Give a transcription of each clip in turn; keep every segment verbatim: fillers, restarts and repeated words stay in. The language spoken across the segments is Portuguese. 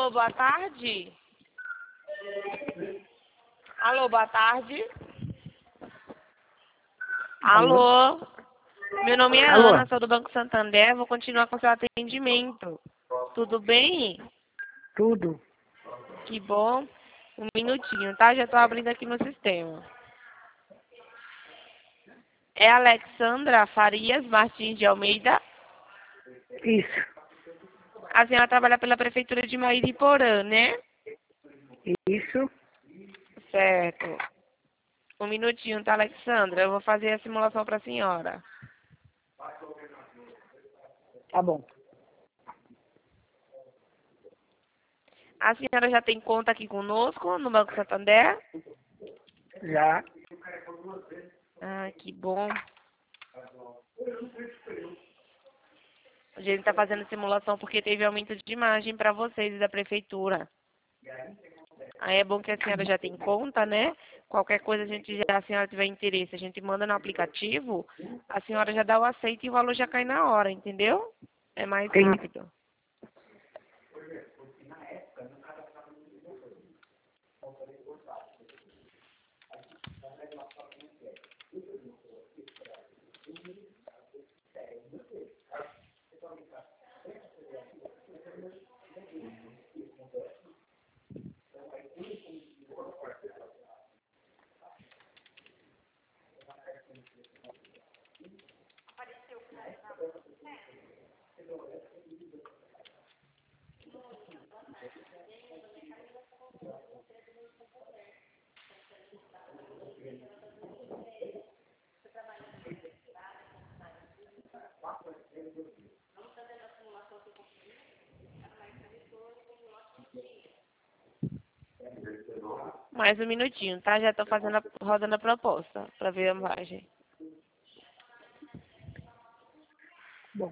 Alô, boa tarde. Alô, boa tarde. Alô. Meu nome é Alô? Ana, sou do Banco Santander. Vou continuar com seu atendimento. Tudo bem? Tudo. Que bom. Um minutinho, tá? Já estou abrindo aqui no sistema. É Alexandra Farias Martins de Almeida. Isso. A senhora trabalha pela Prefeitura de Mairiporã, né? Isso. Certo. Um minutinho, tá, Alexandra? Eu vou fazer a simulação para a senhora. Tá bom. A senhora já tem conta aqui conosco no Banco Santander? Já. Ah, que bom. A gente está fazendo simulação porque teve aumento de imagem para vocês e da Prefeitura. Aí é bom que a senhora já tem conta, né? Qualquer coisa a gente já, a senhora tiver interesse, a gente manda no aplicativo, a senhora já dá o aceito e o valor já cai na hora, entendeu? É mais Tem. rápido. Mais um minutinho, tá? Já estou fazendo a, rodando a proposta para ver a imagem. Bom.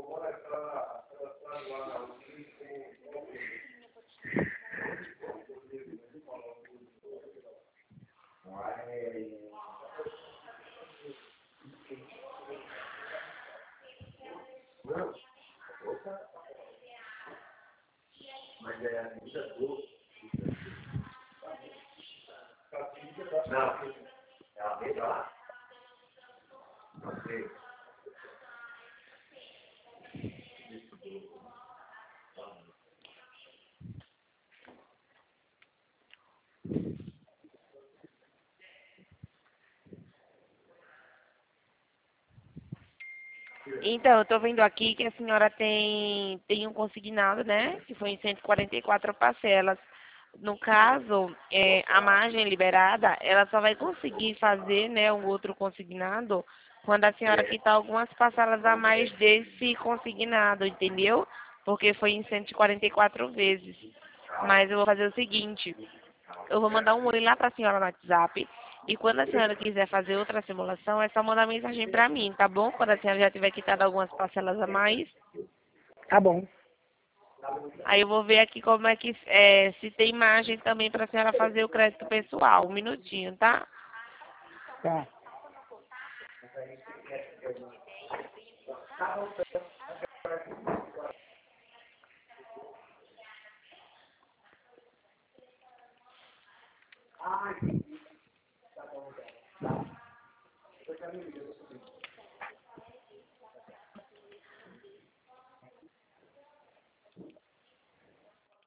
Então, eu estou vendo aqui que a senhora tem, tem um consignado, né? Que foi em cento e quarenta e quatro parcelas. No caso, é, a margem liberada, ela só vai conseguir fazer, né, um outro consignado quando a senhora quitar algumas parcelas a mais desse consignado, entendeu? Porque foi em cento e quarenta e quatro vezes. Mas eu vou fazer o seguinte, eu vou mandar um oi lá para a senhora no WhatsApp. E quando a senhora quiser fazer outra simulação, é só mandar mensagem para mim, tá bom? Quando a senhora já tiver quitado algumas parcelas a mais. Tá bom. Aí eu vou ver aqui como é que, é, se tem margem também para a senhora fazer o crédito pessoal. Um minutinho, tá? Tá.